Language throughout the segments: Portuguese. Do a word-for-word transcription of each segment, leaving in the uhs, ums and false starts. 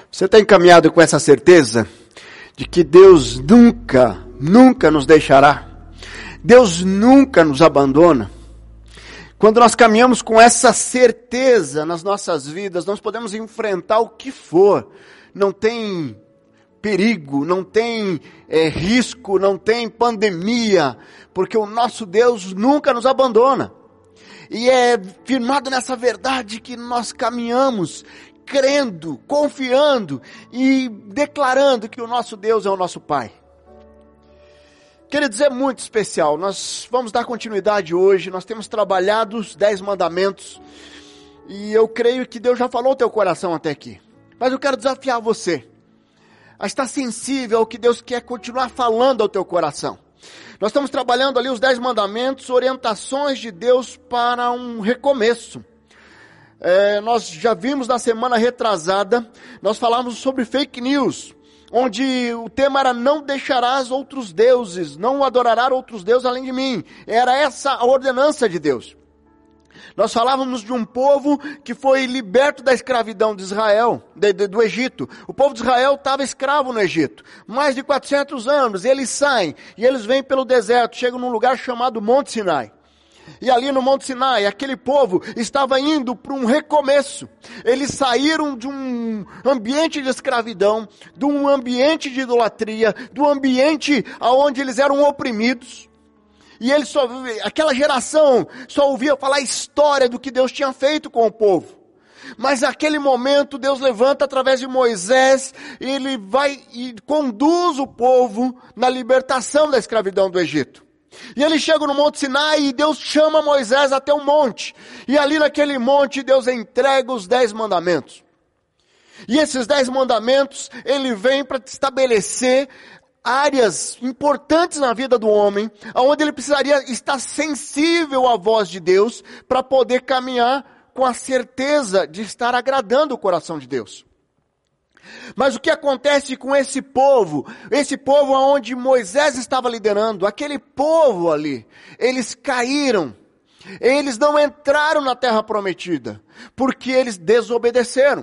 Você tem caminhado com essa certeza de que Deus nunca, nunca nos deixará? Deus nunca nos abandona? Quando nós caminhamos com essa certeza nas nossas vidas, nós podemos enfrentar o que for. Não tem perigo, não tem é, risco, não tem pandemia, porque o nosso Deus nunca nos abandona. E é firmado nessa verdade que nós caminhamos, crendo, confiando e declarando que o nosso Deus é o nosso Pai. Queridos, é muito especial. Nós vamos dar continuidade hoje. Nós temos trabalhado os dez mandamentos. E eu creio que Deus já falou ao teu coração até aqui. Mas eu quero desafiar você a estar sensível ao que Deus quer continuar falando ao teu coração. Nós estamos trabalhando ali os dez mandamentos, orientações de Deus para um recomeço. É, nós já vimos na semana retrasada, nós falamos sobre fake news, onde o tema era: não deixarás outros deuses, não adorarás outros deuses além de mim. Era essa a ordenança de Deus. Nós falávamos de um povo que foi liberto da escravidão de Israel, de, de, do Egito. O povo de Israel estava escravo no Egito. Mais de quatrocentos anos, eles saem e eles vêm pelo deserto, chegam num lugar chamado Monte Sinai. E ali no Monte Sinai, aquele povo estava indo para um recomeço. Eles saíram de um ambiente de escravidão, de um ambiente de idolatria, do ambiente onde eles eram oprimidos. E eles só, aquela geração só ouvia falar a história do que Deus tinha feito com o povo. Mas naquele momento Deus levanta através de Moisés, e ele vai e conduz o povo na libertação da escravidão do Egito. E eles chegam no Monte Sinai e Deus chama Moisés até o monte. E ali naquele monte Deus entrega os dez mandamentos. E esses dez mandamentos, ele vem para estabelecer áreas importantes na vida do homem, onde ele precisaria estar sensível à voz de Deus para poder caminhar com a certeza de estar agradando o coração de Deus. Mas o que acontece com esse povo, esse povo onde Moisés estava liderando, aquele povo ali, eles caíram, eles não entraram na terra prometida, porque eles desobedeceram.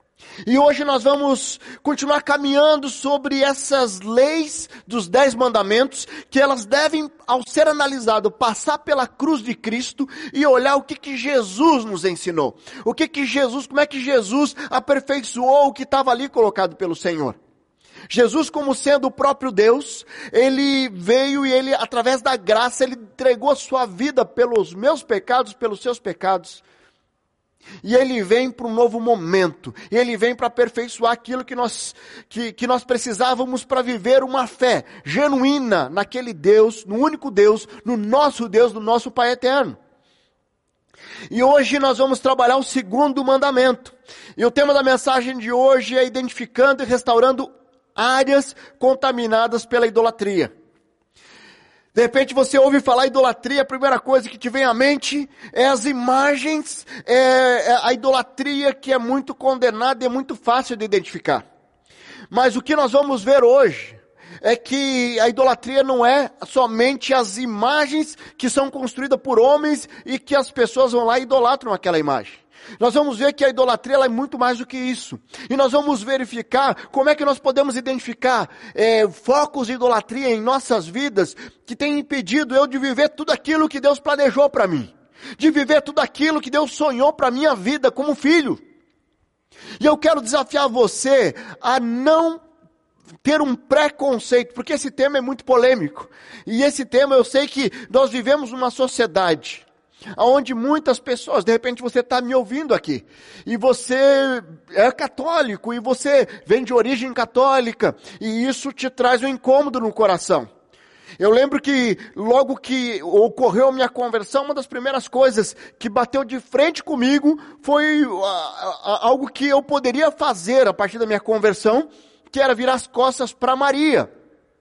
E hoje nós vamos continuar caminhando sobre essas leis dos dez mandamentos, que elas devem, ao ser analisado, passar pela cruz de Cristo e olhar o que que Jesus nos ensinou. O que que Jesus, como é que Jesus aperfeiçoou o que estava ali colocado pelo Senhor. Jesus, como sendo o próprio Deus, ele veio e ele, através da graça, ele entregou a sua vida pelos meus pecados, pelos seus pecados. E ele vem para um novo momento, e ele vem para aperfeiçoar aquilo que nós, que, que nós precisávamos para viver uma fé genuína naquele Deus, no único Deus, no nosso Deus, no nosso Pai eterno. E hoje nós vamos trabalhar o segundo mandamento. E o tema da mensagem de hoje é identificando e restaurando áreas contaminadas pela idolatria. De repente você ouve falar idolatria, a primeira coisa que te vem à mente é as imagens, é, é a idolatria que é muito condenada e é muito fácil de identificar. Mas o que nós vamos ver hoje é que a idolatria não é somente as imagens que são construídas por homens e que as pessoas vão lá e idolatram aquela imagem. Nós vamos ver que a idolatria ela é muito mais do que isso. E nós vamos verificar como é que nós podemos identificar é, focos de idolatria em nossas vidas que têm impedido eu de viver tudo aquilo que Deus planejou para mim. De viver tudo aquilo que Deus sonhou para a minha vida como filho. E eu quero desafiar você a não ter um preconceito, porque esse tema é muito polêmico. E esse tema eu sei que nós vivemos numa sociedade onde muitas pessoas, de repente você está me ouvindo aqui, e você é católico, e você vem de origem católica, e isso te traz um incômodo no coração. Eu lembro que logo que ocorreu a minha conversão, uma das primeiras coisas que bateu de frente comigo foi uh, uh, algo que eu poderia fazer a partir da minha conversão, que era virar as costas para Maria.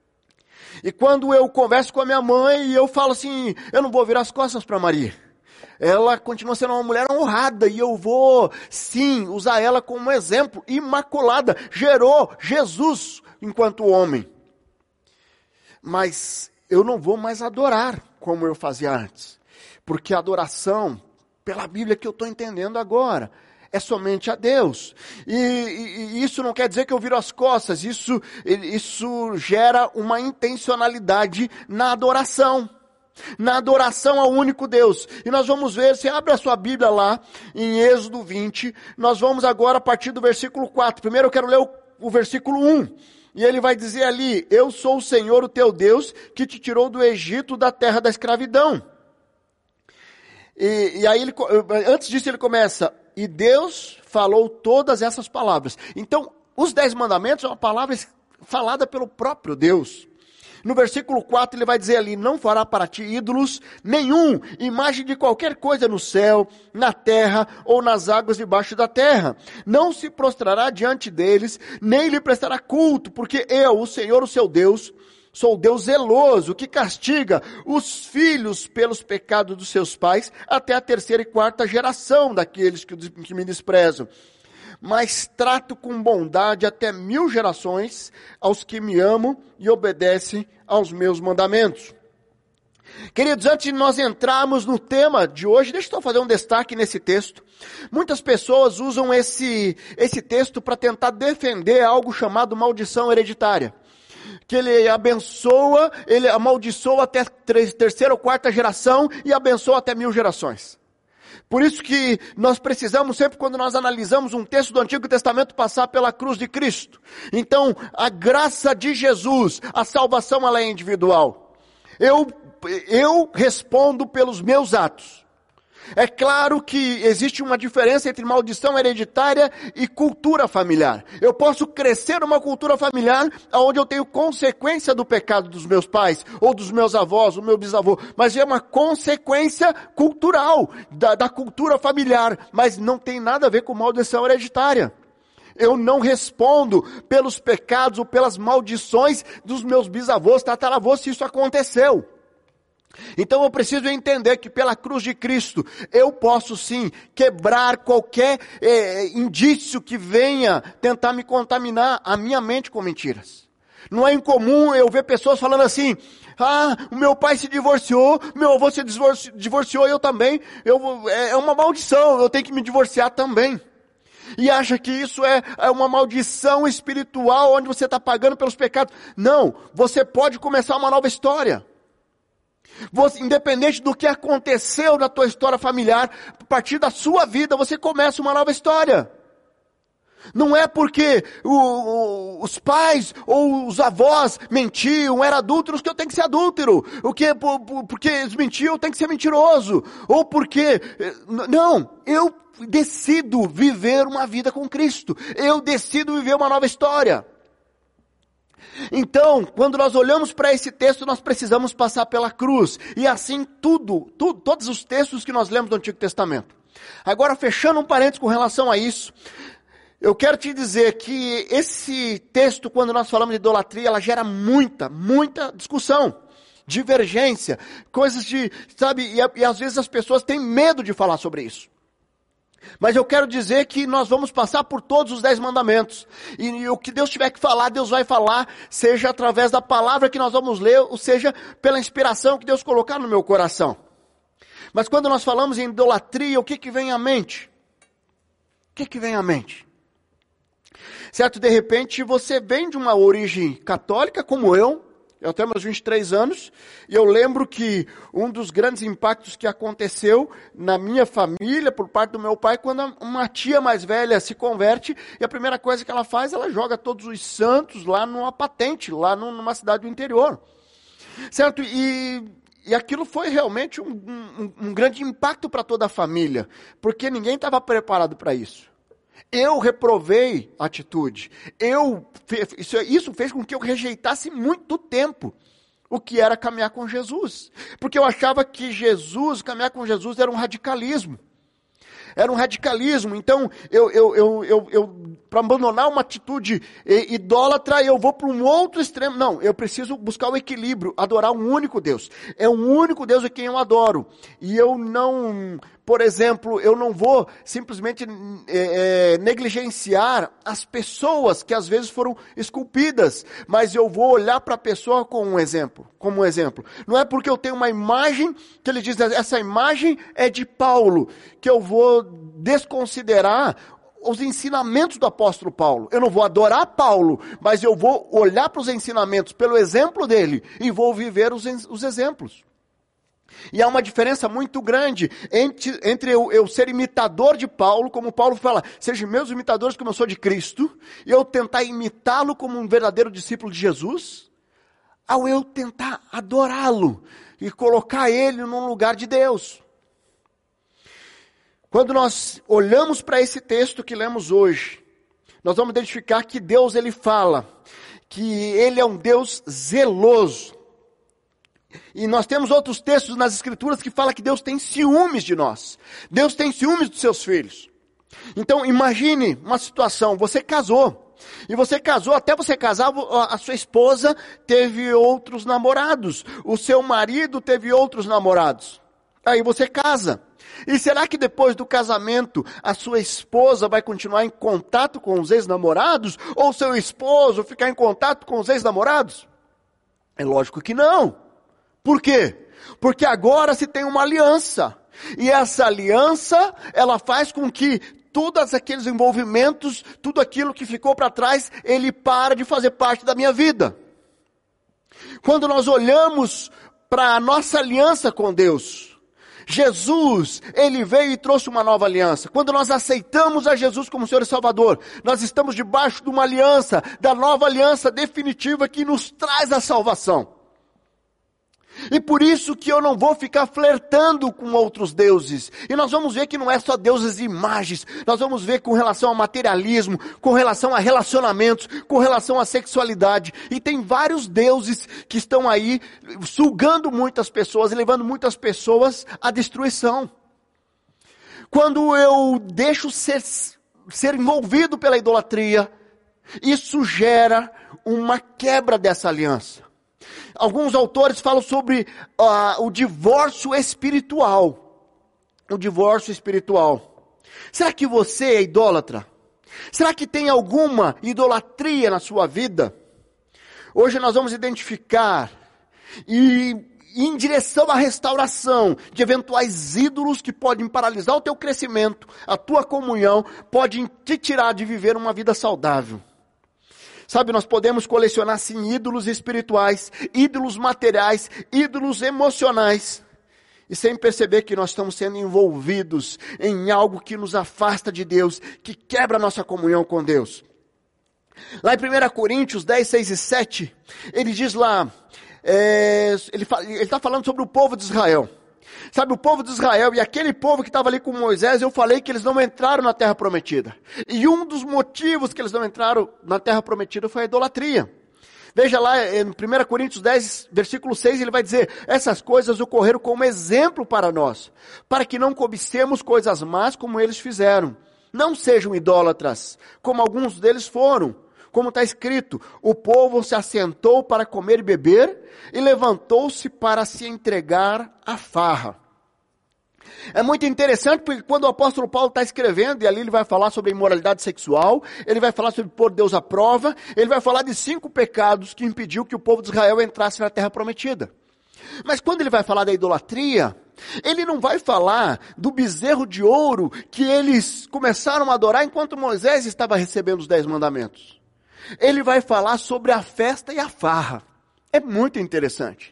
E quando eu converso com a minha mãe, eu falo assim: eu não vou virar as costas para Maria. Ela continua sendo uma mulher honrada e eu vou, sim, usar ela como exemplo. Imaculada, gerou Jesus enquanto homem. Mas eu não vou mais adorar como eu fazia antes. Porque a adoração, pela Bíblia que eu estou entendendo agora, é somente a Deus. E, e, e isso não quer dizer que eu viro as costas, isso, isso gera uma intencionalidade na adoração. Na adoração ao único Deus. E nós vamos ver, você abre a sua Bíblia lá, em Êxodo vinte, nós vamos agora a partir do versículo quatro. Primeiro eu quero ler o, o versículo um. E ele vai dizer ali, eu sou o Senhor, o teu Deus, que te tirou do Egito, da terra da escravidão. E, e aí, ele, antes disso ele começa, e Deus falou todas essas palavras. Então, os dez mandamentos é uma palavra falada pelo próprio Deus. No versículo quatro ele vai dizer ali, não fará para ti ídolos nenhum, imagem de qualquer coisa no céu, na terra ou nas águas debaixo da terra. Não se prostrará diante deles, nem lhe prestará culto, porque eu, o Senhor, o seu Deus, sou Deus zeloso, que castiga os filhos pelos pecados dos seus pais, até a terceira e quarta geração daqueles que, que me desprezam. Mas trato com bondade até mil gerações aos que me amam e obedecem aos meus mandamentos. Queridos, antes de nós entrarmos no tema de hoje, deixa eu só fazer um destaque nesse texto. Muitas pessoas usam esse, esse texto para tentar defender algo chamado maldição hereditária. Que ele abençoa, ele amaldiçoa até terceira ou quarta geração e abençoa até mil gerações. Por isso que nós precisamos sempre, quando nós analisamos um texto do Antigo Testamento, passar pela cruz de Cristo. Então, a graça de Jesus, a salvação ela é individual. Eu, eu respondo pelos meus atos. É claro que existe uma diferença entre maldição hereditária e cultura familiar. Eu posso crescer numa cultura familiar onde eu tenho consequência do pecado dos meus pais, ou dos meus avós, do meu bisavô, mas é uma consequência cultural da, da cultura familiar, mas não tem nada a ver com maldição hereditária. Eu não respondo pelos pecados ou pelas maldições dos meus bisavôs, tataravôs, se isso aconteceu. Então eu preciso entender que pela cruz de Cristo, eu posso sim quebrar qualquer é, indício que venha tentar me contaminar a minha mente com mentiras. Não é incomum eu ver pessoas falando assim, ah, o meu pai se divorciou, meu avô se divorciou, eu também, eu, é uma maldição, eu tenho que me divorciar também. E acha que isso é, é uma maldição espiritual, onde você está pagando pelos pecados. Não, você pode começar uma nova história. Você, independente do que aconteceu na tua história familiar, a partir da sua vida, você começa uma nova história. Não é porque o, o, os pais ou os avós mentiam, eram adúlteros, que eu tenho que ser adúltero. O que, por, por, porque eles mentiam, eu tenho que ser mentiroso. Ou porque... Não, eu decido viver uma vida com Cristo. Eu decido viver uma nova história. Então, quando nós olhamos para esse texto, nós precisamos passar pela cruz. E assim tudo, tudo, todos os textos que nós lemos do Antigo Testamento. Agora, fechando um parênteses com relação a isso, eu quero te dizer que esse texto, quando nós falamos de idolatria, ela gera muita, muita discussão, divergência, coisas de, sabe, e, e às vezes as pessoas têm medo de falar sobre isso. Mas eu quero dizer que nós vamos passar por todos os dez mandamentos. E, e o que Deus tiver que falar, Deus vai falar, seja através da palavra que nós vamos ler, ou seja, pela inspiração que Deus colocar no meu coração. Mas quando nós falamos em idolatria, o que que vem à mente? O que que vem à mente? Certo, de repente você vem de uma origem católica, como eu, eu tenho meus vinte e três anos, e eu lembro que um dos grandes impactos que aconteceu na minha família, por parte do meu pai, quando uma tia mais velha se converte, e a primeira coisa que ela faz, ela joga todos os santos lá numa patente, lá numa cidade do interior. Certo? E, e aquilo foi realmente um, um, um grande impacto para toda a família, porque ninguém estava preparado para isso. Eu reprovei a atitude. Eu, isso, isso fez com que eu rejeitasse muito tempo o que era caminhar com Jesus. Porque eu achava que Jesus, caminhar com Jesus era um radicalismo. Era um radicalismo. Então, eu, eu, eu, eu, eu para abandonar uma atitude idólatra, eu vou para um outro extremo. Não, eu preciso buscar o equilíbrio, adorar um único Deus. É um único Deus a quem eu adoro. E eu não Por exemplo, eu não vou simplesmente é, é, negligenciar as pessoas que às vezes foram esculpidas, mas eu vou olhar para a pessoa como um exemplo, como um exemplo. Não é porque eu tenho uma imagem, que ele diz, essa imagem é de Paulo, que eu vou desconsiderar os ensinamentos do apóstolo Paulo. Eu não vou adorar Paulo, mas eu vou olhar para os ensinamentos pelo exemplo dele e vou viver os, os exemplos. E há uma diferença muito grande entre, entre eu, eu ser imitador de Paulo, como Paulo fala, sejam meus imitadores como eu sou de Cristo, e eu tentar imitá-lo como um verdadeiro discípulo de Jesus, ao eu tentar adorá-lo e colocar ele num lugar de Deus. Quando nós olhamos para esse texto que lemos hoje, nós vamos identificar que Deus, ele fala que ele é um Deus zeloso. E nós temos outros textos nas Escrituras que falam que Deus tem ciúmes de nós. Deus tem ciúmes dos seus filhos. Então imagine uma situação, você casou. E você casou, até você casar, a sua esposa teve outros namorados. O seu marido teve outros namorados. Aí você casa. E será que depois do casamento a sua esposa vai continuar em contato com os ex-namorados? Ou seu esposo ficar em contato com os ex-namorados? É lógico que não. Por quê? Porque agora se tem uma aliança. E essa aliança, ela faz com que todos aqueles envolvimentos, tudo aquilo que ficou para trás, ele para de fazer parte da minha vida. Quando nós olhamos para a nossa aliança com Deus, Jesus, ele veio e trouxe uma nova aliança. Quando nós aceitamos a Jesus como Senhor e Salvador, nós estamos debaixo de uma aliança, da nova aliança definitiva que nos traz a salvação. E por isso que eu não vou ficar flertando com outros deuses. E nós vamos ver que não é só deuses e imagens. Nós vamos ver com relação ao materialismo, com relação a relacionamentos, com relação à sexualidade. E tem vários deuses que estão aí sugando muitas pessoas e levando muitas pessoas à destruição. Quando eu deixo ser, ser envolvido pela idolatria, isso gera uma quebra dessa aliança. Alguns autores falam sobre uh, o divórcio espiritual. O divórcio espiritual. Será que você é idólatra? Será que tem alguma idolatria na sua vida? Hoje nós vamos identificar e em direção à restauração de eventuais ídolos que podem paralisar o teu crescimento, a tua comunhão, podem te tirar de viver uma vida saudável. Sabe, nós podemos colecionar sim ídolos espirituais, ídolos materiais, ídolos emocionais, e sem perceber que nós estamos sendo envolvidos em algo que nos afasta de Deus, que quebra a nossa comunhão com Deus. Lá em primeira Coríntios dez, seis e sete, ele diz lá, é, ele está falando sobre o povo de Israel. Sabe, o povo de Israel e aquele povo que estava ali com Moisés, eu falei que eles não entraram na terra prometida. E um dos motivos que eles não entraram na terra prometida foi a idolatria. Veja lá em primeira Coríntios dez, versículo seis, ele vai dizer, essas coisas ocorreram como exemplo para nós, para que não cobicemos coisas más como eles fizeram. Não sejam idólatras, como alguns deles foram. Como está escrito, o povo se assentou para comer e beber, e levantou-se para se entregar à farra. É muito interessante porque quando o apóstolo Paulo está escrevendo, e ali ele vai falar sobre a imoralidade sexual, ele vai falar sobre pôr Deus à prova, ele vai falar de cinco pecados que impediu que o povo de Israel entrasse na terra prometida. Mas quando ele vai falar da idolatria, ele não vai falar do bezerro de ouro que eles começaram a adorar enquanto Moisés estava recebendo os dez mandamentos. Ele vai falar sobre a festa e a farra. É muito interessante.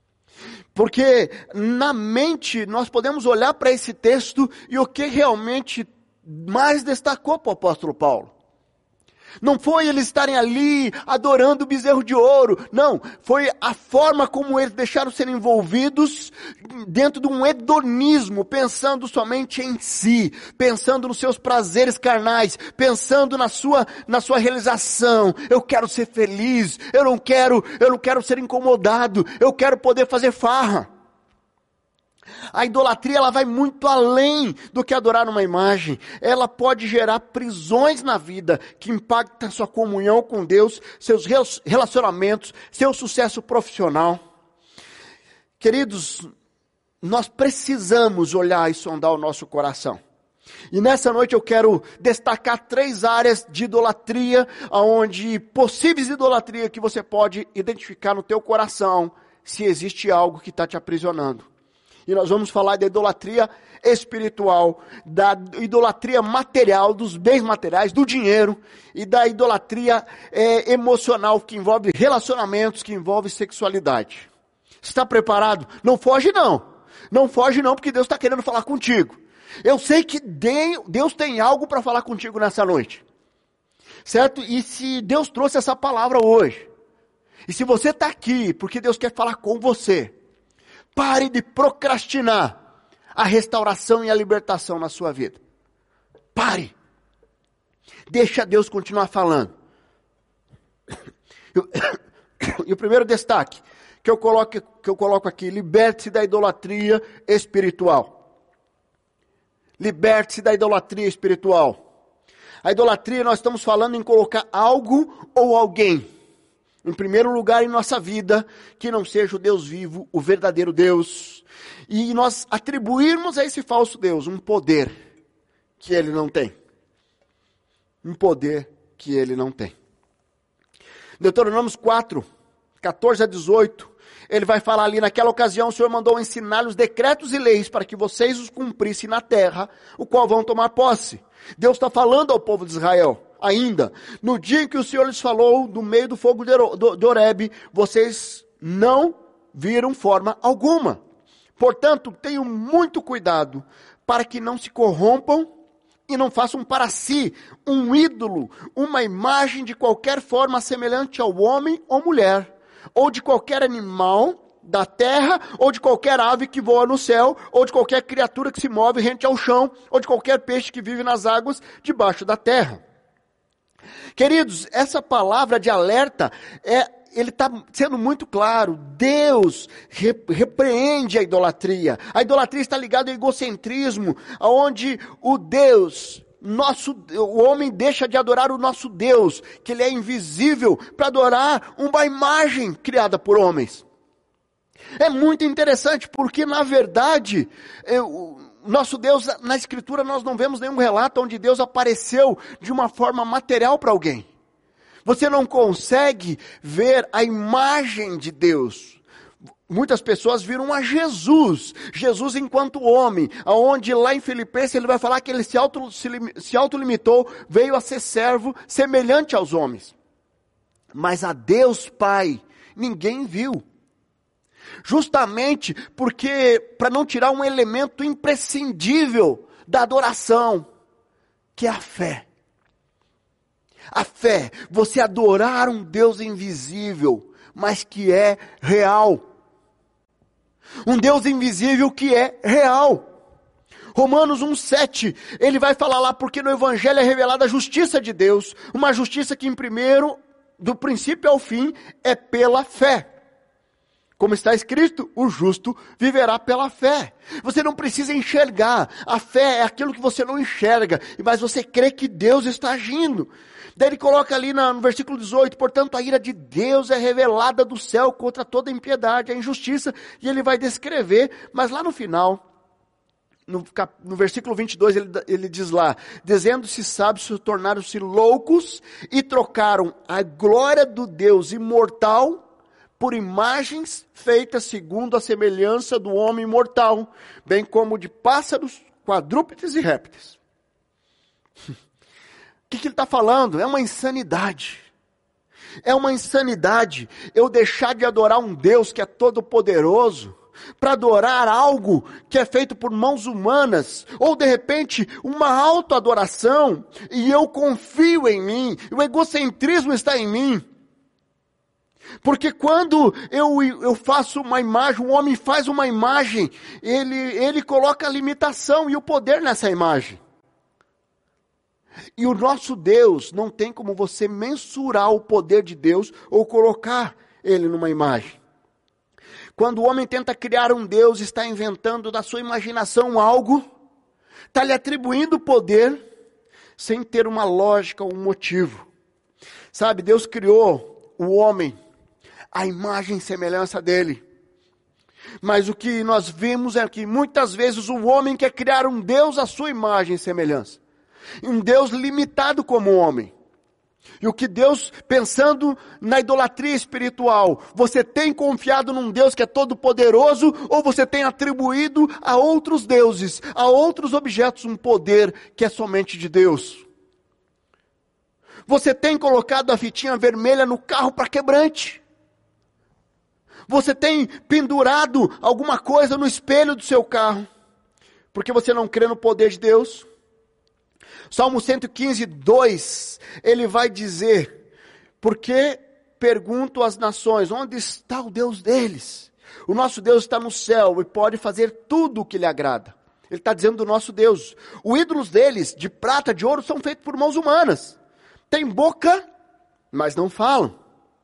Porque na mente nós podemos olhar para esse texto e o que realmente mais destacou para o apóstolo Paulo. Não foi eles estarem ali adorando o bezerro de ouro. Não, foi a forma como eles deixaram ser envolvidos dentro de um hedonismo, pensando somente em si, pensando nos seus prazeres carnais, pensando na sua, na sua realização. Eu quero ser feliz, eu não quero, eu não quero ser incomodado, eu quero poder fazer farra. A idolatria, ela vai muito além do que adorar uma imagem. Ela pode gerar prisões na vida, que impactam a sua comunhão com Deus, seus relacionamentos, seu sucesso profissional. Queridos, nós precisamos olhar e sondar o nosso coração. E nessa noite eu quero destacar três áreas de idolatria, onde possíveis idolatria que você pode identificar no teu coração, se existe algo que está te aprisionando. E nós vamos falar da idolatria espiritual, da idolatria material, dos bens materiais, do dinheiro, e da idolatria é, emocional, que envolve relacionamentos, que envolve sexualidade. Está preparado? Não foge não, não foge não, porque Deus está querendo falar contigo. Eu sei que Deus tem algo para falar contigo nessa noite, certo? E se Deus trouxe essa palavra hoje, e se você está aqui porque Deus quer falar com você, pare de procrastinar a restauração e a libertação na sua vida. Pare. Deixa Deus continuar falando. E o primeiro destaque que eu coloco, que eu coloco aqui, liberte-se da idolatria espiritual. Liberte-se da idolatria espiritual. A idolatria, nós estamos falando em colocar algo ou alguém em primeiro lugar em nossa vida, que não seja o Deus vivo, o verdadeiro Deus. E nós atribuirmos a esse falso Deus um poder que ele não tem. Um poder que ele não tem. Deuteronômio quatro, catorze a dezoito. Ele vai falar ali, naquela ocasião o Senhor mandou ensinar os decretos e leis para que vocês os cumprissem na terra, o qual vão tomar posse. Deus está falando ao povo de Israel, ainda. No dia em que o Senhor lhes falou, do meio do fogo de Horebe, vocês não viram forma alguma. Portanto, tenham muito cuidado para que não se corrompam e não façam para si um ídolo, uma imagem de qualquer forma semelhante ao homem ou mulher, ou de qualquer animal da terra, ou de qualquer ave que voa no céu, ou de qualquer criatura que se move rente ao chão, ou de qualquer peixe que vive nas águas debaixo da terra. Queridos, essa palavra de alerta, é, ele está sendo muito claro. Deus repreende a idolatria. A idolatria está ligada ao egocentrismo, onde o Deus... Nosso, o homem deixa de adorar o nosso Deus, que ele é invisível, para adorar uma imagem criada por homens. É muito interessante, porque na verdade, é, o nosso Deus, na Escritura nós não vemos nenhum relato onde Deus apareceu de uma forma material para alguém. Você não consegue ver a imagem de Deus. Muitas pessoas viram a Jesus, Jesus enquanto homem, aonde lá em Filipenses ele vai falar que ele se, auto, se, se autolimitou, veio a ser servo semelhante aos homens. Mas a Deus Pai, ninguém viu. Justamente porque, para não tirar um elemento imprescindível da adoração, que é a fé. A fé, você adorar um Deus invisível, mas que é real. Um Deus invisível que é real. Romanos um, sete, ele vai falar lá, porque no Evangelho é revelada a justiça de Deus, uma justiça que em primeiro, do princípio ao fim, é pela fé. Como está escrito, o justo viverá pela fé. Você não precisa enxergar, a fé é aquilo que você não enxerga, mas você crê que Deus está agindo. Daí ele coloca ali no versículo dezoito, portanto a ira de Deus é revelada do céu contra toda a impiedade, a injustiça, e ele vai descrever, mas lá no final, no, no versículo vinte e dois, ele, ele diz lá, dizendo-se sábios, se tornaram-se loucos, e trocaram a glória do Deus imortal, por imagens feitas segundo a semelhança do homem mortal, bem como de pássaros, quadrúpedes e répteis. O que, que ele está falando? É uma insanidade. É uma insanidade eu deixar de adorar um Deus que é todo poderoso, para adorar algo que é feito por mãos humanas, ou de repente uma autoadoração, e eu confio em mim, o egocentrismo está em mim. Porque quando eu, eu faço uma imagem, um homem faz uma imagem, ele, ele coloca a limitação e o poder nessa imagem. E o nosso Deus, não tem como você mensurar o poder de Deus ou colocar ele numa imagem. Quando o homem tenta criar um Deus, está inventando da sua imaginação algo, está lhe atribuindo poder, sem ter uma lógica ou um motivo. Sabe, Deus criou o homem, a imagem e semelhança dele. Mas o que nós vemos é que muitas vezes o homem quer criar um Deus à sua imagem e semelhança. Um Deus limitado como homem. E o que Deus, pensando na idolatria espiritual, você tem confiado num Deus que é todo poderoso, ou você tem atribuído a outros deuses, a outros objetos um poder que é somente de Deus? Você tem colocado a fitinha vermelha no carro para quebrante? Você tem pendurado alguma coisa no espelho do seu carro, porque você não crê no poder de Deus? Salmo cento e quinze, dois, ele vai dizer: porque pergunto às nações, onde está o Deus deles? O nosso Deus está no céu e pode fazer tudo o que lhe agrada. Ele está dizendo do nosso Deus. Os ídolos deles, de prata, de ouro, são feitos por mãos humanas. Tem boca, mas não falam.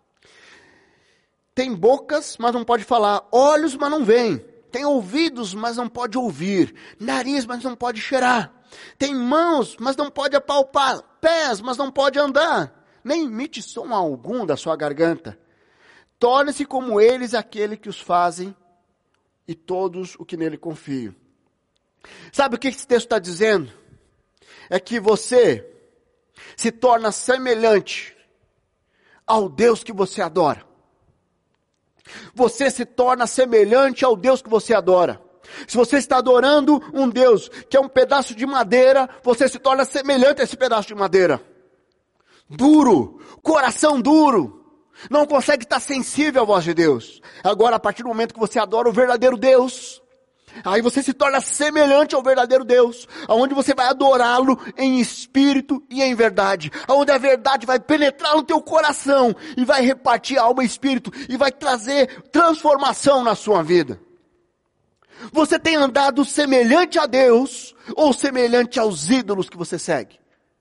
Tem bocas, mas não pode falar. Olhos, mas não veem. Tem ouvidos, mas não pode ouvir. Nariz, mas não pode cheirar. Tem mãos, mas não pode apalpar. Pés, mas não pode andar. Nem emite som algum da sua garganta. Torne-se como eles aquele que os fazem e todos o que nele confiam. Sabe o que esse texto está dizendo? É que você se torna semelhante ao Deus que você adora. Você se torna semelhante ao Deus que você adora. Se você está adorando um Deus que é um pedaço de madeira, você se torna semelhante a esse pedaço de madeira. Duro, coração duro, não consegue estar sensível à voz de Deus. Agora, a partir do momento que você adora o verdadeiro Deus, aí você se torna semelhante ao verdadeiro Deus, aonde você vai adorá-lo em espírito e em verdade, aonde a verdade vai penetrar no teu coração e vai repartir alma e espírito e vai trazer transformação na sua vida. Você tem andado semelhante a Deus ou semelhante aos ídolos que você segue?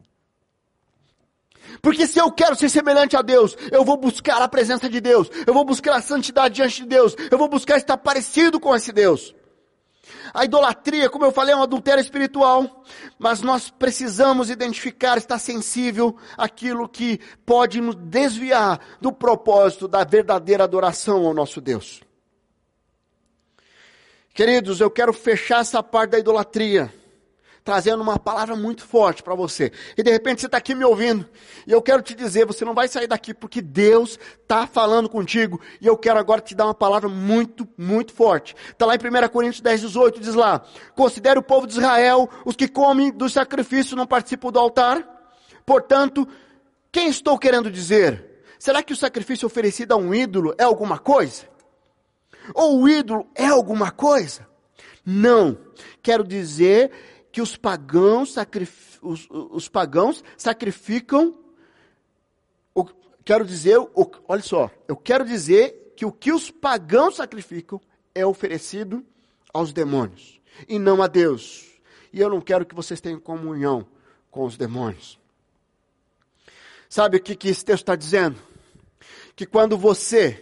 Porque se eu quero ser semelhante a Deus, eu vou buscar a presença de Deus, eu vou buscar a santidade diante de Deus, eu vou buscar estar parecido com esse Deus. A idolatria, como eu falei, é um adultério espiritual, mas nós precisamos identificar, estar sensível àquilo que pode nos desviar do propósito da verdadeira adoração ao nosso Deus. Queridos, eu quero fechar essa parte da idolatria, trazendo uma palavra muito forte para você. E de repente você está aqui me ouvindo, e eu quero te dizer, você não vai sair daqui porque Deus está falando contigo, e eu quero agora te dar uma palavra muito, muito forte. Está lá em primeira Coríntios dez, dezoito, diz lá: considere o povo de Israel, os que comem do sacrifício não participam do altar. Portanto, quem estou querendo dizer? Será que o sacrifício oferecido a um ídolo é alguma coisa? Ou o ídolo é alguma coisa? Não. Quero dizer que os pagãos, sacrif... os, os pagãos sacrificam, o... quero dizer, o... olha só, eu quero dizer que o que os pagãos sacrificam é oferecido aos demônios, e não a Deus. E eu não quero que vocês tenham comunhão com os demônios. Sabe o que, que esse texto está dizendo? Que quando você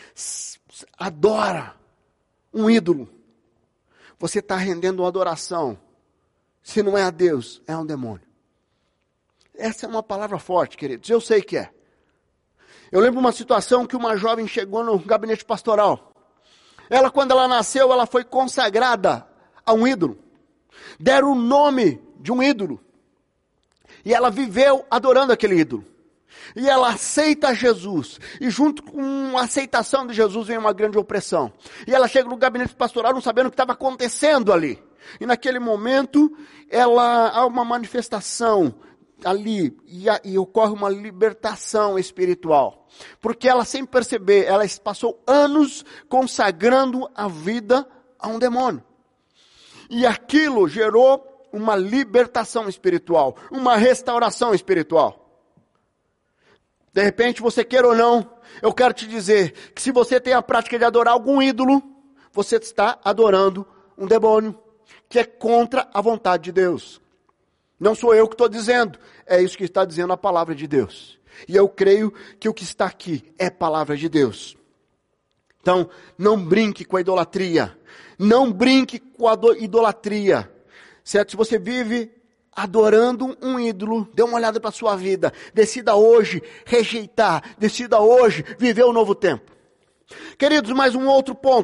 adora um ídolo, você está rendendo uma adoração. Se não é a Deus, é um demônio. Essa é uma palavra forte, queridos. Eu sei que é. Eu lembro uma situação que uma jovem chegou no gabinete pastoral. Ela, quando ela nasceu, ela foi consagrada a um ídolo. Deram o nome de um ídolo. E ela viveu adorando aquele ídolo. E ela aceita Jesus. E junto com a aceitação de Jesus vem uma grande opressão. E ela chega no gabinete pastoral não sabendo o que estava acontecendo ali. E naquele momento, ela há uma manifestação ali. E, a, e ocorre uma libertação espiritual. Porque ela, sem perceber, ela passou anos consagrando a vida a um demônio. E aquilo gerou uma libertação espiritual. Uma restauração espiritual. De repente, você quer ou não, eu quero te dizer que se você tem a prática de adorar algum ídolo, você está adorando um demônio que é contra a vontade de Deus. Não sou eu que estou dizendo, é isso que está dizendo a palavra de Deus. E eu creio que o que está aqui é palavra de Deus. Então, não brinque com a idolatria. Não brinque com a idolatria. Certo? Se você vive adorando um ídolo, dê uma olhada para a sua vida. Decida hoje rejeitar. Decida hoje viver um novo tempo. Queridos, mais um outro ponto.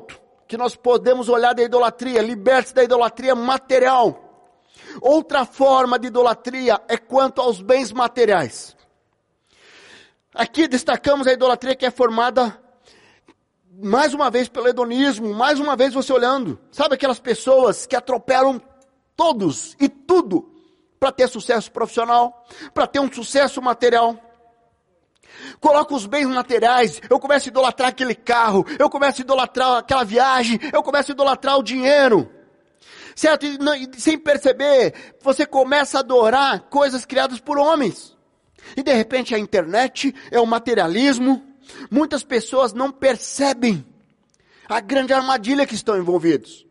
que nós podemos olhar da idolatria, liberte-se da idolatria material. Outra forma de idolatria é quanto aos bens materiais. Aqui destacamos a idolatria que é formada, mais uma vez, pelo hedonismo, mais uma vez você olhando. Sabe aquelas pessoas que atropelam todos e tudo para ter sucesso profissional, para ter um sucesso material? Coloca os bens materiais, eu começo a idolatrar aquele carro, eu começo a idolatrar aquela viagem, eu começo a idolatrar o dinheiro. Certo? E, não, e sem perceber, você começa a adorar coisas criadas por homens. E de repente a internet é o materialismo. Muitas pessoas não percebem a grande armadilha que estão envolvidos.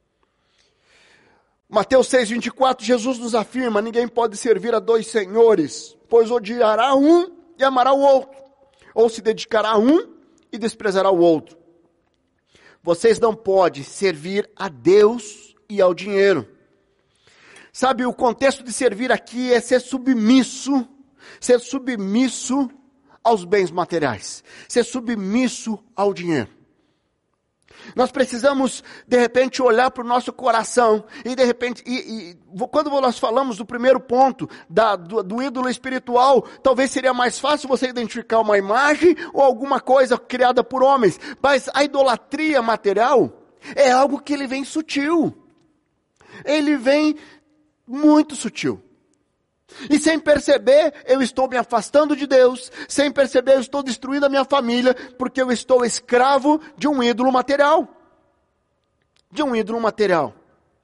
Mateus seis, vinte e quatro, Jesus nos afirma: ninguém pode servir a dois senhores, pois odiará um e amará o outro, ou se dedicará a um e desprezará o outro. Vocês não podem servir a Deus e ao dinheiro. Sabe, o contexto de servir aqui é ser submisso, ser submisso aos bens materiais, ser submisso ao dinheiro. Nós precisamos, de repente, olhar para o nosso coração, e de repente, e, e, quando nós falamos do primeiro ponto, da, do, do ídolo espiritual, talvez seria mais fácil você identificar uma imagem, ou alguma coisa criada por homens, mas a idolatria material, é algo que ele vem sutil, ele vem muito sutil. E sem perceber, eu estou me afastando de Deus. Sem perceber, eu estou destruindo a minha família, porque eu estou escravo de um ídolo material. De um ídolo material.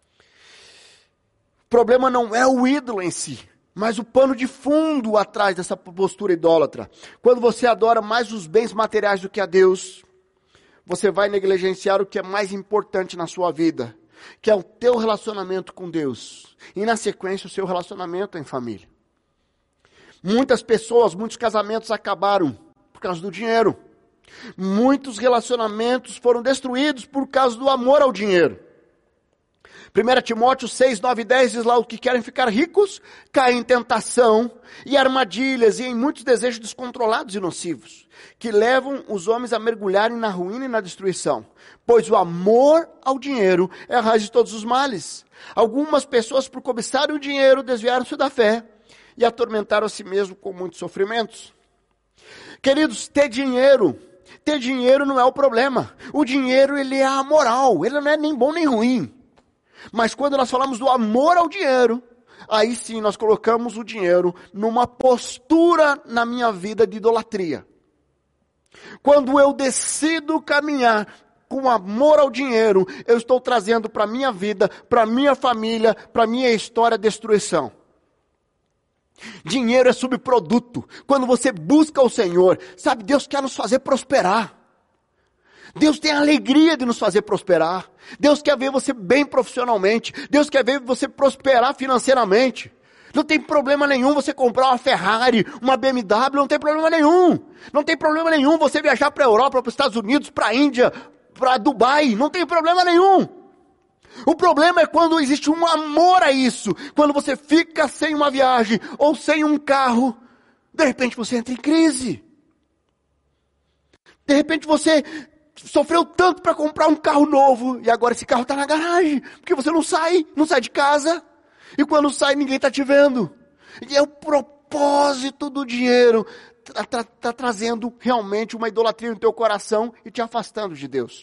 O problema não é o ídolo em si, mas o pano de fundo atrás dessa postura idólatra. Quando você adora mais os bens materiais do que a Deus, você vai negligenciar o que é mais importante na sua vida, que é o teu relacionamento com Deus, e na sequência o seu relacionamento em família. Muitas pessoas, muitos casamentos acabaram por causa do dinheiro. Muitos relacionamentos foram destruídos por causa do amor ao dinheiro. primeiro Timóteo seis, nove e dez diz lá: os que querem ficar ricos caem em tentação e armadilhas e em muitos desejos descontrolados e nocivos, que levam os homens a mergulharem na ruína e na destruição. Pois o amor ao dinheiro é a raiz de todos os males. Algumas pessoas, por cobiçarem o dinheiro, desviaram-se da fé e atormentaram a si mesmo com muitos sofrimentos. Queridos, ter dinheiro, ter dinheiro não é o problema. O dinheiro, ele é amoral, ele não é nem bom nem ruim. Mas quando nós falamos do amor ao dinheiro, aí sim nós colocamos o dinheiro numa postura na minha vida de idolatria. Quando eu decido caminhar com amor ao dinheiro, eu estou trazendo para a minha vida, para a minha família, para a minha história, destruição. Dinheiro é subproduto. Quando você busca o Senhor, sabe, Deus quer nos fazer prosperar. Deus tem a alegria de nos fazer prosperar. Deus quer ver você bem profissionalmente. Deus quer ver você prosperar financeiramente. Não tem problema nenhum você comprar uma Ferrari, uma B M W, não tem problema nenhum. Não tem problema nenhum você viajar para a Europa, para os Estados Unidos, para a Índia, para Dubai, não tem problema nenhum. O problema é quando existe um amor a isso. Quando você fica sem uma viagem ou sem um carro, de repente você entra em crise. De repente você sofreu tanto para comprar um carro novo e agora esse carro está na garagem, porque você não sai, não sai de casa. E quando sai ninguém está te vendo. E é o propósito do dinheiro. Está tá, tá trazendo realmente uma idolatria no teu coração e te afastando de Deus.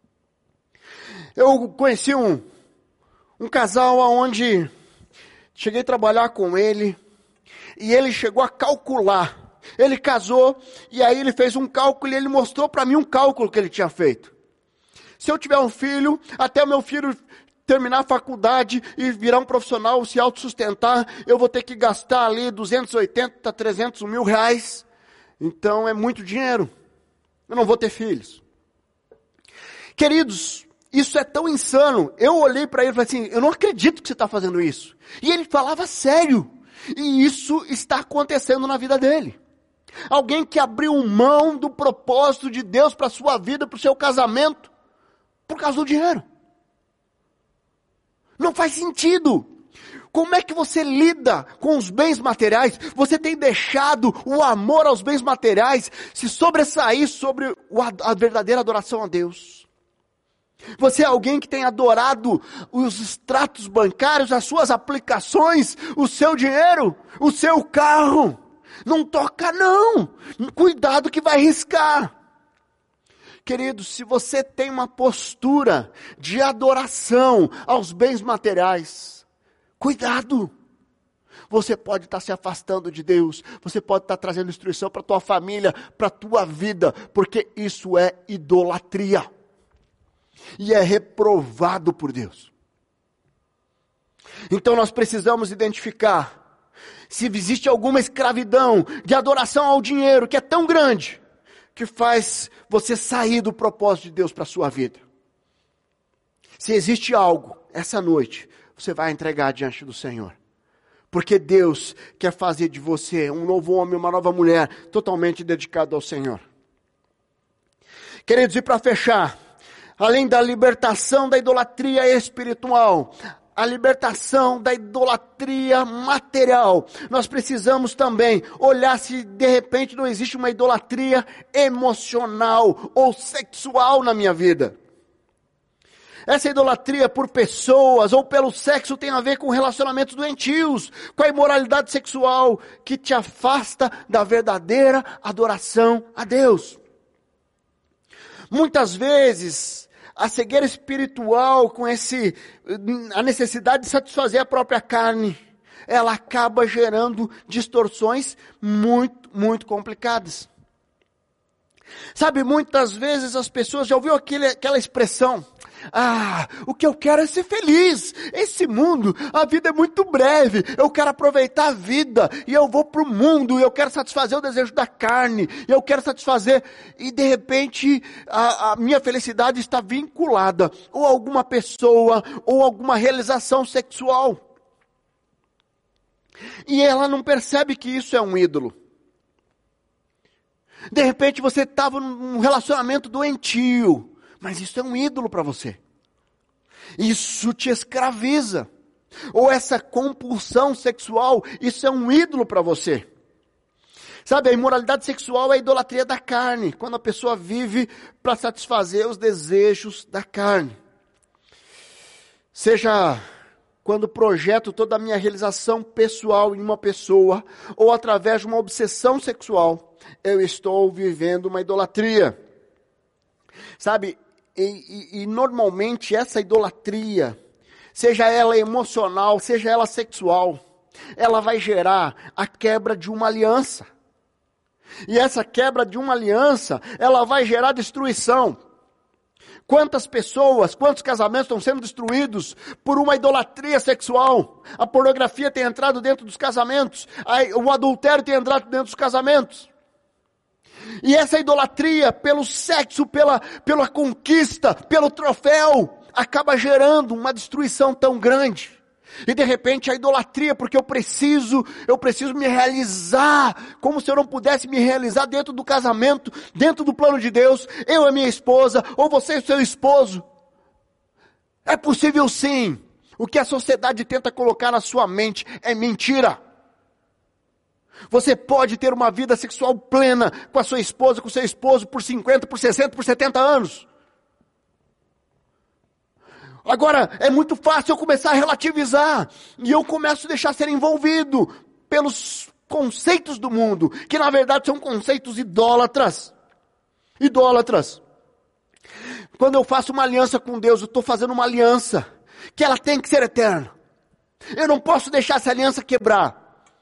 Eu conheci um, um casal onde cheguei a trabalhar com ele e ele chegou a calcular. Ele casou e aí ele fez um cálculo e ele mostrou para mim um cálculo que ele tinha feito. Se eu tiver um filho, até o meu filho terminar a faculdade e virar um profissional, se autossustentar, eu vou ter que gastar ali duzentos e oitenta, trezentos mil reais. Então é muito dinheiro. Eu não vou ter filhos. Queridos, isso é tão insano. Eu olhei para ele e falei assim, eu não acredito que você está fazendo isso. E ele falava sério. E isso está acontecendo na vida dele. Alguém que abriu mão do propósito de Deus para a sua vida, para o seu casamento, por causa do dinheiro. Não faz sentido. Como é que você lida com os bens materiais? Você tem deixado o amor aos bens materiais se sobressair sobre a verdadeira adoração a Deus. Você é alguém que tem adorado os extratos bancários, as suas aplicações, o seu dinheiro, o seu carro. Não toca não, cuidado que vai riscar. Querido, se você tem uma postura de adoração aos bens materiais, cuidado. Você pode estar se afastando de Deus, você pode estar trazendo destruição para a tua família, para a tua vida, porque isso é idolatria. E é reprovado por Deus. Então nós precisamos identificar se existe alguma escravidão de adoração ao dinheiro que é tão grande, que faz você sair do propósito de Deus para a sua vida. Se existe algo, essa noite, você vai entregar diante do Senhor. Porque Deus quer fazer de você um novo homem, uma nova mulher, totalmente dedicado ao Senhor. Queridos, e para fechar, além da libertação da idolatria espiritual, a libertação da idolatria material, nós precisamos também olhar se de repente não existe uma idolatria emocional ou sexual na minha vida. Essa idolatria por pessoas ou pelo sexo tem a ver com relacionamentos doentios, com a imoralidade sexual que te afasta da verdadeira adoração a Deus. Muitas vezes, a cegueira espiritual com esse, a necessidade de satisfazer a própria carne, ela acaba gerando distorções muito, muito complicadas. Sabe, muitas vezes as pessoas já ouviram aquele, aquela expressão, ah, o que eu quero é ser feliz, esse mundo, a vida é muito breve, eu quero aproveitar a vida, e eu vou para o mundo, e eu quero satisfazer o desejo da carne, e eu quero satisfazer, e de repente a, a minha felicidade está vinculada, ou a alguma pessoa, ou alguma realização sexual. E ela não percebe que isso é um ídolo. De repente você estava num relacionamento doentio, mas isso é um ídolo para você. Isso te escraviza. Ou essa compulsão sexual, isso é um ídolo para você. Sabe, a imoralidade sexual é a idolatria da carne, quando a pessoa vive para satisfazer os desejos da carne. Seja quando projeto toda a minha realização pessoal em uma pessoa, ou através de uma obsessão sexual, eu estou vivendo uma idolatria. Sabe, e, e, e normalmente essa idolatria, seja ela emocional, seja ela sexual, ela vai gerar a quebra de uma aliança. E essa quebra de uma aliança, ela vai gerar destruição. Quantas pessoas, quantos casamentos estão sendo destruídos por uma idolatria sexual? A pornografia tem entrado dentro dos casamentos, o adultério tem entrado dentro dos casamentos. E essa idolatria pelo sexo, pela, pela conquista, pelo troféu, acaba gerando uma destruição tão grande. E de repente a idolatria, porque eu preciso, eu preciso me realizar, como se eu não pudesse me realizar dentro do casamento, dentro do plano de Deus, eu e minha esposa, ou você e o seu esposo. É possível sim. O que a sociedade tenta colocar na sua mente é mentira. Você pode ter uma vida sexual plena com a sua esposa, com o seu esposo, por cinquenta, por sessenta, por setenta anos. Agora, é muito fácil eu começar a relativizar, e eu começo a deixar ser envolvido pelos conceitos do mundo, que na verdade são conceitos idólatras. Idólatras. Quando eu faço uma aliança com Deus, eu estou fazendo uma aliança, que ela tem que ser eterna. Eu não posso deixar essa aliança quebrar.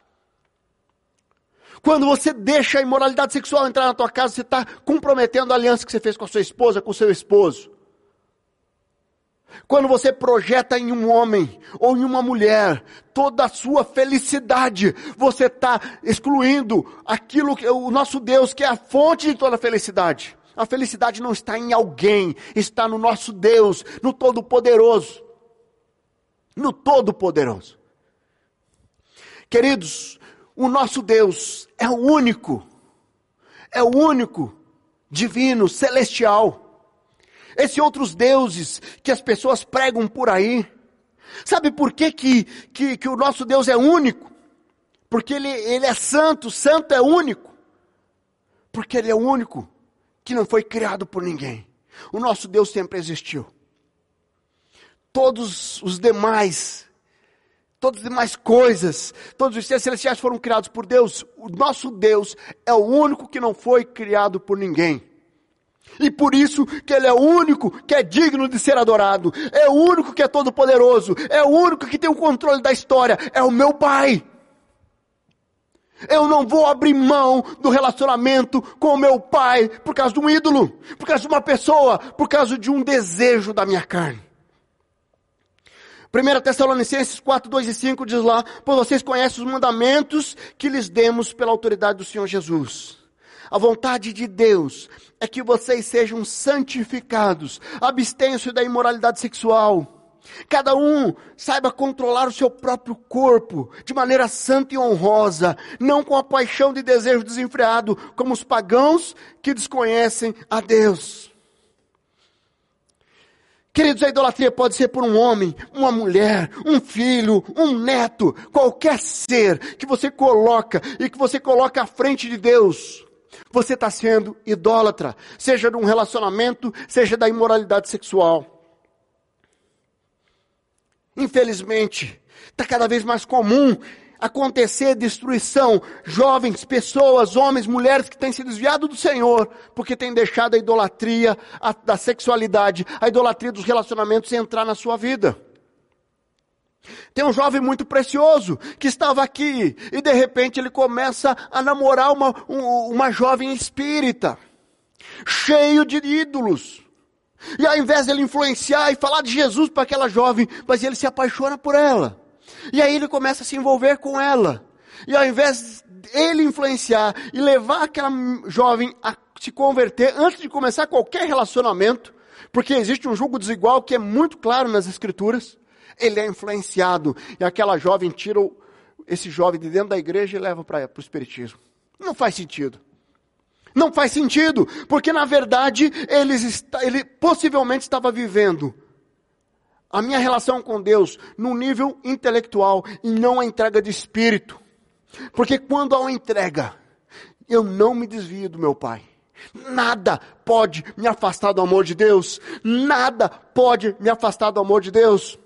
Quando você deixa a imoralidade sexual entrar na tua casa, você está comprometendo a aliança que você fez com a sua esposa, com o seu esposo. Quando você projeta em um homem ou em uma mulher toda a sua felicidade, você está excluindo aquilo que o nosso Deus, que é a fonte de toda a felicidade. A felicidade não está em alguém, está no nosso Deus, no Todo-Poderoso. No Todo-Poderoso. Queridos, o nosso Deus é o único, é o único, divino, celestial. Esses outros deuses que as pessoas pregam por aí, sabe por que, que, que, que o nosso Deus é único? Porque ele, ele é santo, santo é único. Porque ele é o único que não foi criado por ninguém. O nosso Deus sempre existiu. todos os demais, todas as demais coisas, todos os seres celestiais foram criados por Deus. O nosso Deus é o único que não foi criado por ninguém. E por isso que Ele é o único que é digno de ser adorado. É o único que é todo poderoso. É o único que tem o controle da história. É o meu Pai. Eu não vou abrir mão do relacionamento com o meu Pai por causa de um ídolo, por causa de uma pessoa, por causa de um desejo da minha carne. primeira Tessalonicenses quatro, dois e cinco diz lá: pois vocês conhecem os mandamentos que lhes demos pela autoridade do Senhor Jesus. A vontade de Deus é que vocês sejam santificados, abstenham-se da imoralidade sexual. Cada um saiba controlar o seu próprio corpo de maneira santa e honrosa, não com a paixão de desejo desenfreado, como os pagãos que desconhecem a Deus. Queridos, a idolatria pode ser por um homem, uma mulher, um filho, um neto, qualquer ser que você coloca e que você coloca à frente de Deus. Você está sendo idólatra, seja de um relacionamento, seja da imoralidade sexual. Infelizmente, está cada vez mais comum acontecer destruição. Jovens, pessoas, homens, mulheres que têm se desviado do Senhor, porque têm deixado a idolatria a, da sexualidade, a idolatria dos relacionamentos entrar na sua vida. Tem um jovem muito precioso que estava aqui e de repente ele começa a namorar uma, um, uma jovem espírita, cheio de ídolos. E ao invés de ele influenciar e falar de Jesus para aquela jovem, mas ele se apaixona por ela. E aí ele começa a se envolver com ela. E ao invés de ele influenciar e levar aquela jovem a se converter antes de começar qualquer relacionamento, porque existe um julgo desigual que é muito claro nas Escrituras, ele é influenciado. E aquela jovem tira o, esse jovem de dentro da igreja e leva para o espiritismo. Não faz sentido. Não faz sentido, porque na verdade ele, está, ele possivelmente estava vivendo a minha relação com Deus num nível intelectual e não a entrega de espírito. Porque quando há uma entrega, eu não me desvio do meu Pai. Nada pode me afastar do amor de Deus. Nada pode me afastar do amor de Deus.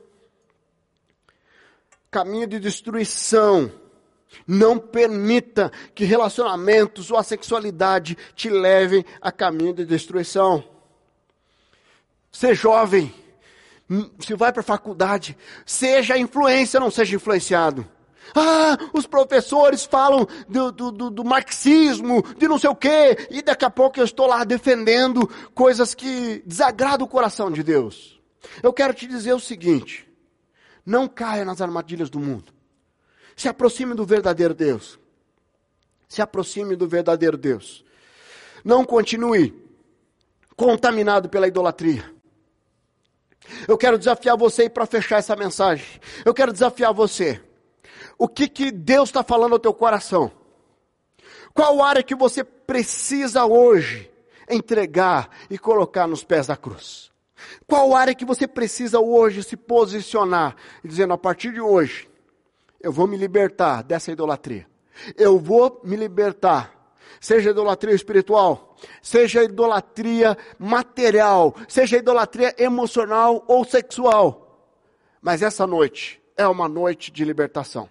Caminho de destruição. Não permita que relacionamentos ou a sexualidade te levem a caminho de destruição. Ser jovem, se vai para a faculdade, seja influência, não seja influenciado. Ah, os professores falam do, do, do, do marxismo, de não sei o quê, e daqui a pouco eu estou lá defendendo coisas que desagradam o coração de Deus. Eu quero te dizer o seguinte: não caia nas armadilhas do mundo. Se aproxime do verdadeiro Deus. Se aproxime do verdadeiro Deus. Não continue contaminado pela idolatria. Eu quero desafiar você para fechar essa mensagem. Eu quero desafiar você. O que, que Deus está falando ao teu coração? Qual área que você precisa hoje entregar e colocar nos pés da cruz? Qual área que você precisa hoje se posicionar, dizendo: a partir de hoje, eu vou me libertar dessa idolatria. Eu vou me libertar. Seja idolatria espiritual, seja idolatria material, seja idolatria emocional ou sexual. Mas essa noite é uma noite de libertação.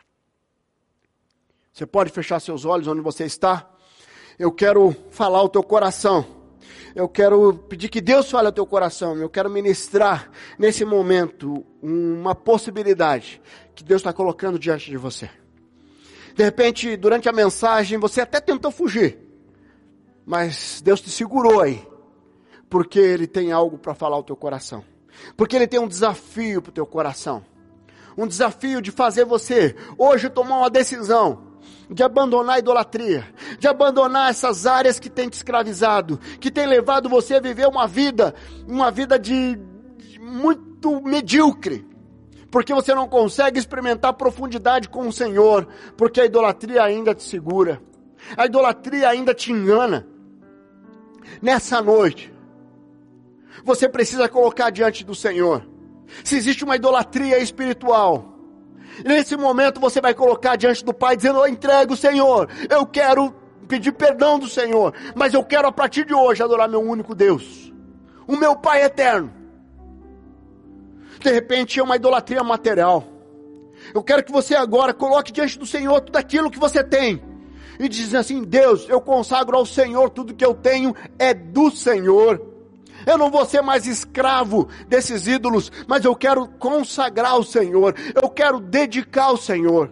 Você pode fechar seus olhos onde você está? Eu quero falar ao teu coração. Eu quero pedir que Deus fale ao teu coração. Eu quero ministrar nesse momento uma possibilidade que Deus está colocando diante de você. De repente, durante a mensagem, você até tentou fugir, mas Deus te segurou aí, porque Ele tem algo para falar ao teu coração. Porque Ele tem um desafio para o teu coração. Um desafio de fazer você hoje tomar uma decisão de abandonar a idolatria, de abandonar essas áreas que têm te escravizado, que têm levado você a viver uma vida, uma vida de, de muito medíocre, porque você não consegue experimentar profundidade com o Senhor, porque a idolatria ainda te segura, a idolatria ainda te engana. Nessa noite, você precisa colocar diante do Senhor, se existe uma idolatria espiritual. Nesse momento você vai colocar diante do Pai, dizendo: eu entrego, Senhor, eu quero pedir perdão do Senhor, mas eu quero a partir de hoje adorar meu único Deus, o meu Pai eterno. De repente é uma idolatria material. Eu quero que você agora coloque diante do Senhor tudo aquilo que você tem. E diz assim: Deus, eu consagro ao Senhor tudo que eu tenho é do Senhor. Eu não vou ser mais escravo desses ídolos, mas eu quero consagrar ao Senhor. Eu quero dedicar ao Senhor.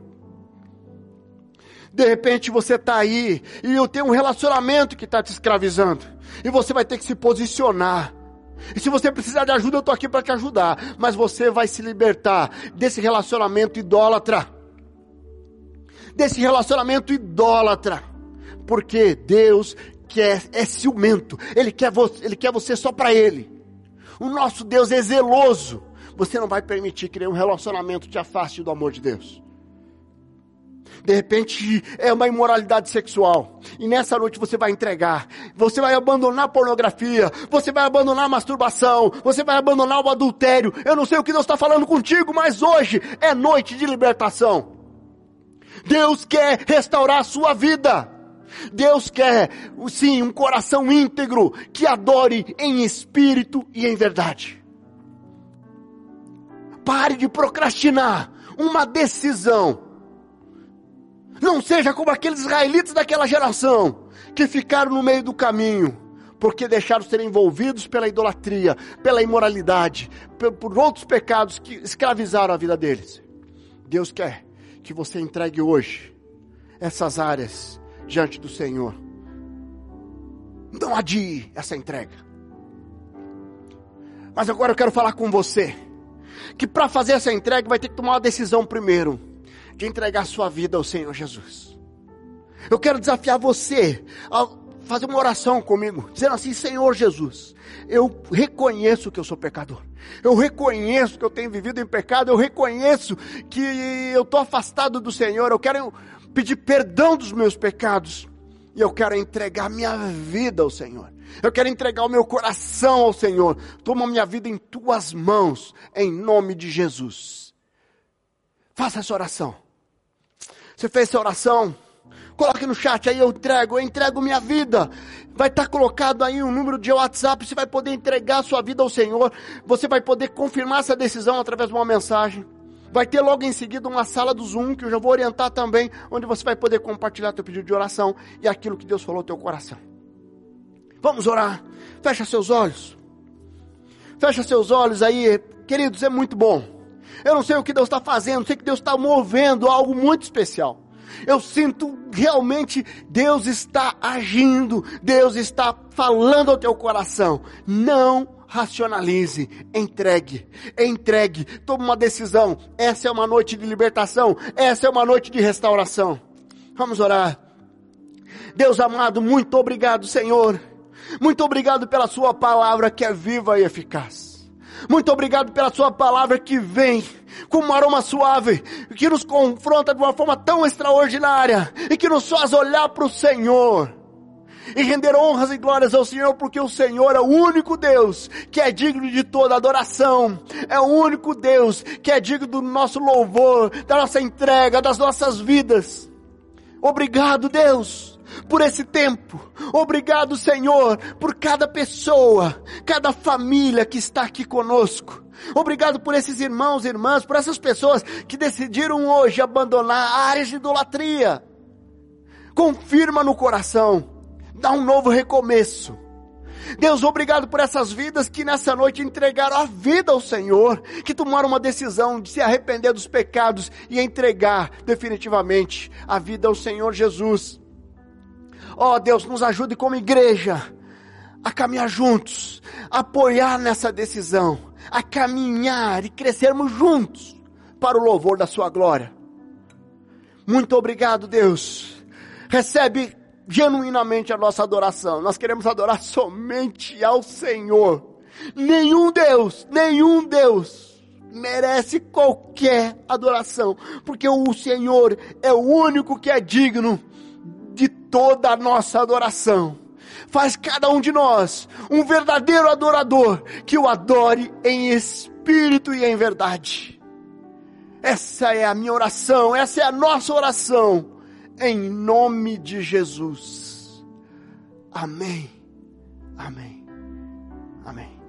De repente você está aí e eu tenho um relacionamento que está te escravizando. E você vai ter que se posicionar. E se você precisar de ajuda, eu estou aqui para te ajudar. Mas você vai se libertar desse relacionamento idólatra. Desse relacionamento idólatra. Porque Deus quer, é ciumento. Ele quer, você, ele quer você só para Ele. O nosso Deus é zeloso. Você não vai permitir que nenhum relacionamento te afaste do amor de Deus. De repente é uma imoralidade sexual. E nessa noite você vai entregar. Você vai abandonar a pornografia. Você vai abandonar a masturbação. Você vai abandonar o adultério. Eu não sei o que Deus está falando contigo, mas hoje é noite de libertação. Deus quer restaurar a sua vida. Deus quer, sim, um coração íntegro que adore em espírito e em verdade. Pare de procrastinar uma decisão. Não seja como aqueles israelitas daquela geração, que ficaram no meio do caminho, porque deixaram ser envolvidos pela idolatria, pela imoralidade, por outros pecados que escravizaram a vida deles. Deus quer que você entregue hoje essas áreas diante do Senhor. Não adie essa entrega. Mas agora eu quero falar com você, que para fazer essa entrega vai ter que tomar uma decisão primeiro, de entregar sua vida ao Senhor Jesus. Eu quero desafiar você a fazer uma oração comigo, dizendo assim: Senhor Jesus, eu reconheço que eu sou pecador, eu reconheço que eu tenho vivido em pecado, eu reconheço que eu estou afastado do Senhor, eu quero pedir perdão dos meus pecados, e eu quero entregar minha vida ao Senhor, eu quero entregar o meu coração ao Senhor. Toma minha vida em tuas mãos, em nome de Jesus. Faça essa oração. Você fez essa oração? Coloque no chat aí: eu entrego, eu entrego minha vida. Vai estar colocado aí um número de WhatsApp, você vai poder entregar a sua vida ao Senhor. Você vai poder confirmar essa decisão através de uma mensagem. Vai ter logo em seguida uma sala do Zoom, que eu já vou orientar também, onde você vai poder compartilhar teu pedido de oração e aquilo que Deus falou no teu coração. Vamos orar. Fecha seus olhos. Fecha seus olhos aí, queridos, é muito bom. Eu não sei o que Deus está fazendo, sei que Deus está movendo algo muito especial. Eu sinto realmente, Deus está agindo, Deus está falando ao teu coração. Não racionalize, entregue, entregue, tome uma decisão. Essa é uma noite de libertação, essa é uma noite de restauração. Vamos orar. Deus amado, muito obrigado, Senhor. Muito obrigado pela sua palavra que é viva e eficaz. Muito obrigado pela sua palavra que vem como um aroma suave, que nos confronta de uma forma tão extraordinária e que nos faz olhar para o Senhor e render honras e glórias ao Senhor, porque o Senhor é o único Deus que é digno de toda adoração, é o único Deus que é digno do nosso louvor, da nossa entrega, das nossas vidas. Obrigado, Deus, por esse tempo. Obrigado, Senhor, por cada pessoa, cada família que está aqui conosco. Obrigado por esses irmãos e irmãs, por essas pessoas que decidiram hoje abandonar áreas de idolatria. Confirma no coração, dá um novo recomeço. Deus, obrigado por essas vidas que nessa noite entregaram a vida ao Senhor, que tomaram uma decisão de se arrepender dos pecados e entregar definitivamente a vida ao Senhor Jesus. Ó Deus, nos ajude como igreja a caminhar juntos, a apoiar nessa decisão, a caminhar e crescermos juntos para o louvor da sua glória. Muito obrigado, Deus. Recebe genuinamente a nossa adoração. Nós queremos adorar somente ao Senhor. Nenhum Deus, nenhum Deus merece qualquer adoração, porque o Senhor é o único que é digno de toda a nossa adoração. Faz cada um de nós um verdadeiro adorador, que o adore em espírito e em verdade. Essa é a minha oração, essa é a nossa oração, em nome de Jesus. Amém, amém, amém.